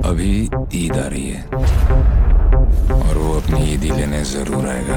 अभी ईद आ रही है और वो अपनी ईदी लेने जरूर आएगा।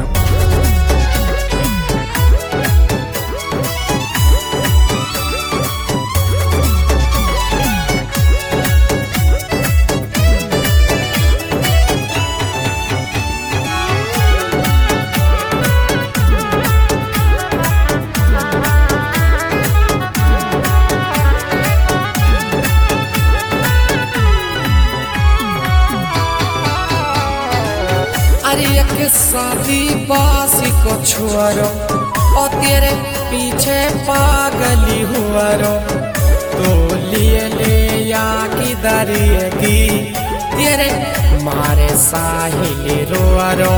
अरे एक शादी बासी को छुआरो और तेरे पीछे पागली हुआ रो तो लिए ले या की दरिएगी तेरे मारे साहिल रोआ रो।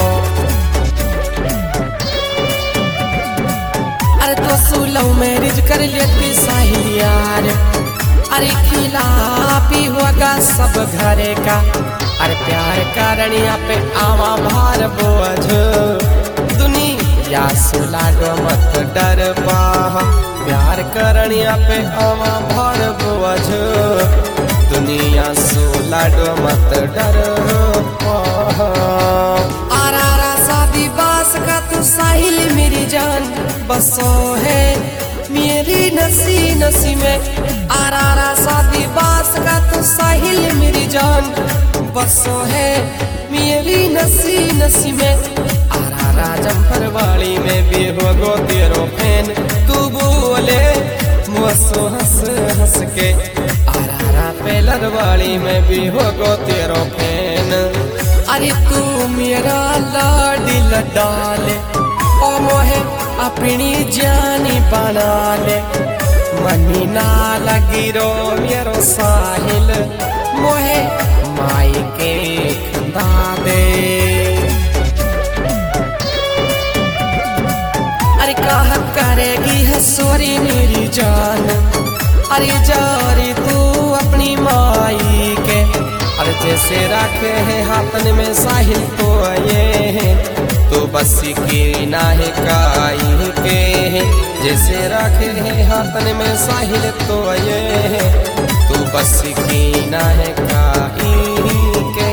अरे तो सुलव मैरिज कर लेती साहिल यार, अरे खिलापी होगा सब घरे का। अरे प्यार कारणिया पे आवा भार बोझ दुनिया सुला गो मत डर पाह। प्यार कारणिया पे आवा भार बोझ दुनिया सुला गो मत डर पाह। आरा शादी बास का तू साहिल मेरी जान बसो है मेरी नसी नसी में। आरा शादी बास का तू साहिल मेरी जान बसो है मेरी नसी नसी में। आरा जम्फरवाड़ी में भी होगो तेरो फैन तू बोले मुझसे हंस हंस के। आरा पेलरवाड़ी में भी होगो तेरो फैन। अरे तू मेरा लाडिल डाले ओ मोहे अपनी जानी बना ले। मनी ना लगी रो मेरो साहिल मोहे माई के खंदा दे। अरे कहा करेगी है सोरी मेरी जान, अरे जारी तू अपनी माई के। अरे जैसे रखे है हाथन में साहिल तो ये तो बस की ना है काई के। जैसे रखे है हाथन में साहिल तो ये तो बस की ना है काई के।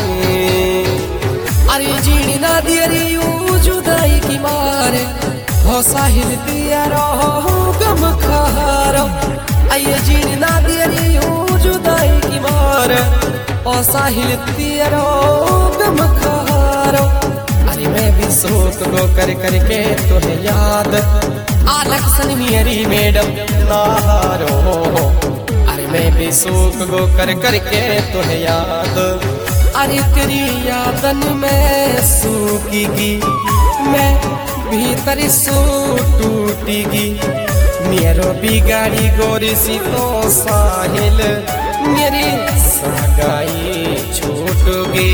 अरे जीनी ना दियरी जुदाई की मारे हो साहिल दिया रहो गम खारो। आइए जीनी ना दियरी जुदाई की मारे ओ साहिल दिया रहो गम खारो। अरे मैं भी सोच गो कर करके तुम्हें याद आलक सन मेरी मैडम नारो। अरे मैं भी सूख गो कर करके तुम्हें याद। अरे तेरी यादन में सूखेगी मैं भीतर सो टूटेगी। मेरो बिगाड़ी गोरी सी तो साहिल मेरी सगाई छूटगी।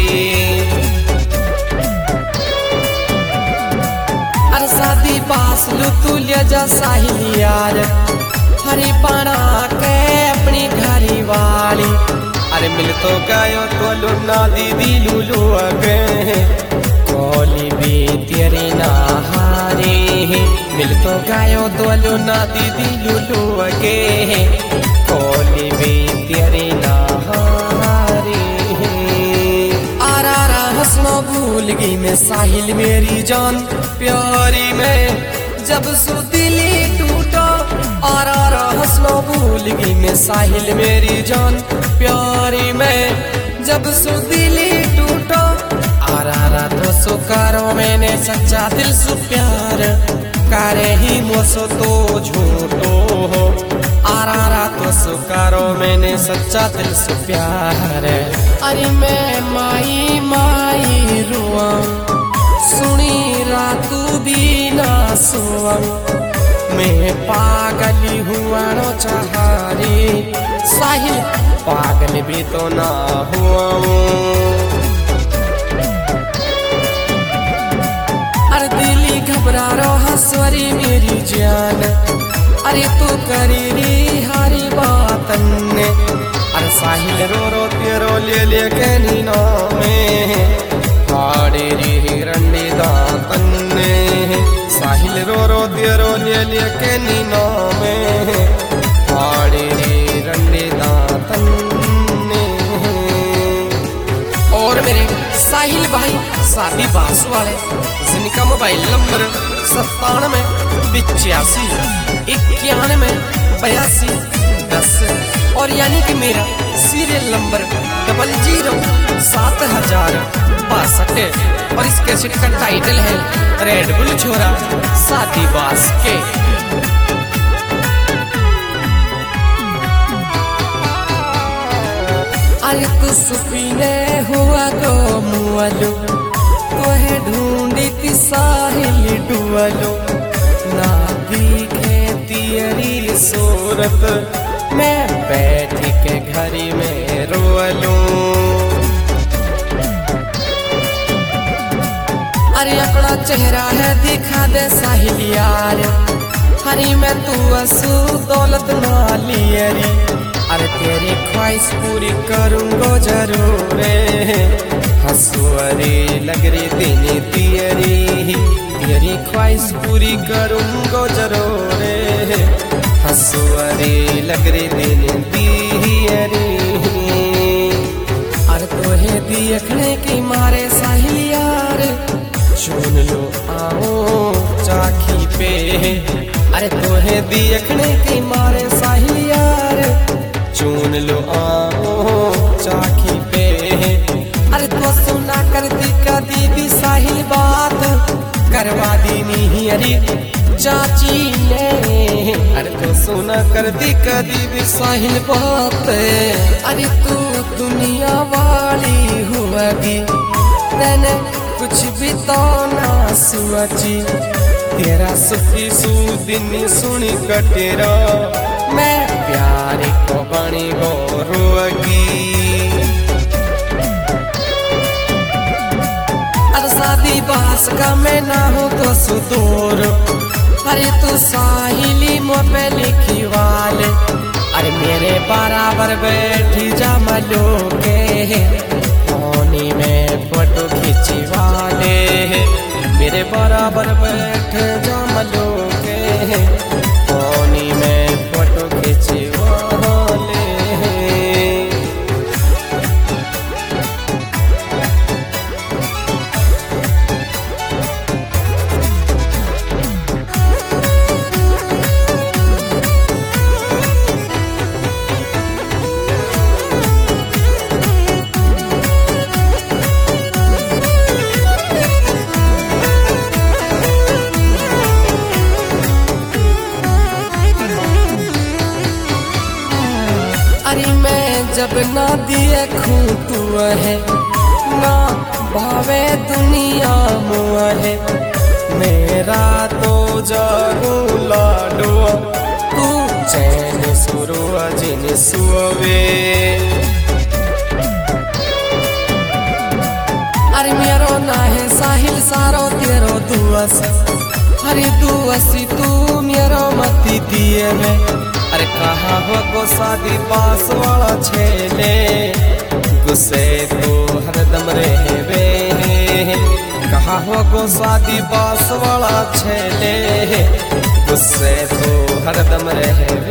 अरे शादी पास लू तू ले जा साहिल यार, हरी पाना के अपनी घरी वाली। अरे मिल तो गयो तो लुना दीदी लुलू अगे कोली भी तेरी ना हारे। मिल तो गयो तो लुना दीदी लुलू अगे कोली भी तेरी ना हारे। आरा हंसना भूल गई मैं साहिल मेरी जान प्यारी में जब सु दिली टूटा। आरा हंसना भूल गई मैं साहिल मेरी जान प्यारी में जब सु दिली टूटा। आरा तो सुकारो मैंने सच्चा दिल सु प्यार करे ही मुझसे तो झूठो हो। आरा तो सुकारो मैंने सच्चा दिल सु प्यार। अरे मैं माई माई रुआ सुनी रातू भी ना सोआ। मैं पागली हुआ नो चाहारी साहिल पागल भी तो ना हुआ। अरे दिली घबरा रो हंसवरी मेरी जान, अरे तू करी री हारी बातन ने। अरे साहिल रो रो तेरो ले ले के नीनो में हाड़े री रंडी दातन ने। साहिल रो रो तेरो ले ले के नीनो में हाड़े री रंडी दातन ने। साहिल भाई शादी बास वाले, जिनका मोबाइल नंबर 97 91 82 10 और यानी कि मेरा सीरियल नंबर 007062 और इस कैसेट का टाइटल है रेड बुल छोरा शादी बास के। अरे तू सुपीने हुआ तो मुअलो तोहे ढूंढी थी साहिल डुअलो ना दिखे तेरी सूरत मैं बैठ के घरी में रोअलो। अरे अपना चेहरा है दिखा दे साहिल यार, हरी मैं तू असू दौलत ना लियरी। अरे तेरी ख्वाहिश पूरी करूंगो जरूर, हंसुअरी लग रही तेरी तियरी, तेरी ख्वाहिश पूरी करूंगो जरूर, हंसुअरी लग रही तेरी तियरी। अरे तोहे देखने की मारे साहिल यार चुन लो आओ चाखी पे। अरे तोहे देखने की मारे साहिल यार चुन लो आओ चाखी पे। अरे तो सुना कर दी कदी भी साहिल बात करवा दी नहीं अरे चाची ने। अरे तो सुना कर दी कदी भी साहिल बात, अरे तू दुनिया वाली हुआगी मैंने कुछ भी तो ना सोची, तेरा सुखी सुदिन सुनी कटेरा मैं प्यार को बनी गो रोगी। अरे शादी बास का मैं ना हो तो सुदूर, अरे तू साहिली मुँह पे लिखी वाले। अरे मेरे बराबर बैठी जा मलो के पानी में फोटो खींची वाले, मेरे बराबर बैठ जा मलो के पानी में फोटो खींची वाले। अरे मैं जब ना दिए खूं तू है ना भावे दुनिया मुआ है, मेरा तो जागू लाडो तू चैन सुरुआ जिन सुवे। अरे मेरो ना है साहिल सारो तेरो दुआस, अरे दुआसी तू मेरो मती दिए में। अरे कहाँ हो गो शादी बास वाला छेले गुस्से तो हरदम रहवे, कहाँ हो गो शादी बास वाला छेले गुस्से तो हरदम रहवे।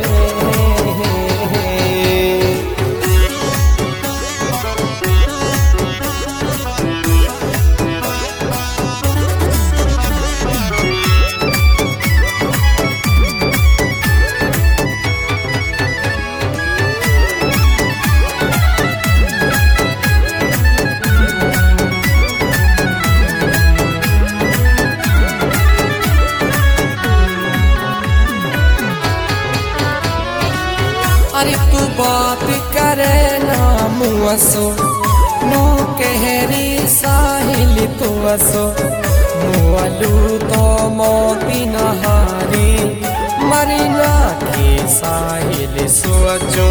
अरे तू बात करे ना मुआसो नो कहरी साहिल तो असो मुआलू तो मोती नहारी मरीना के साहिल सोचो।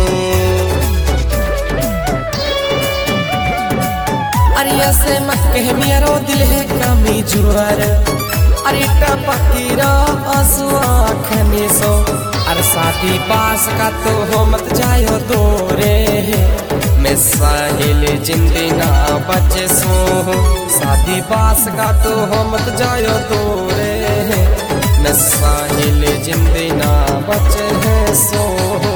अरे ऐसे मत कह मेरो दिल है कमी जुआर, अरे टपकीरा आंसू आँखनी सो। अरे शादी बास का तो हो मत जायो दोरे, मैं साहिल जिंदगी ना बचे सो। शादी बास का तो हो मत जायो दोरे, मैं साहिल जिंदगी ना बचे है सो।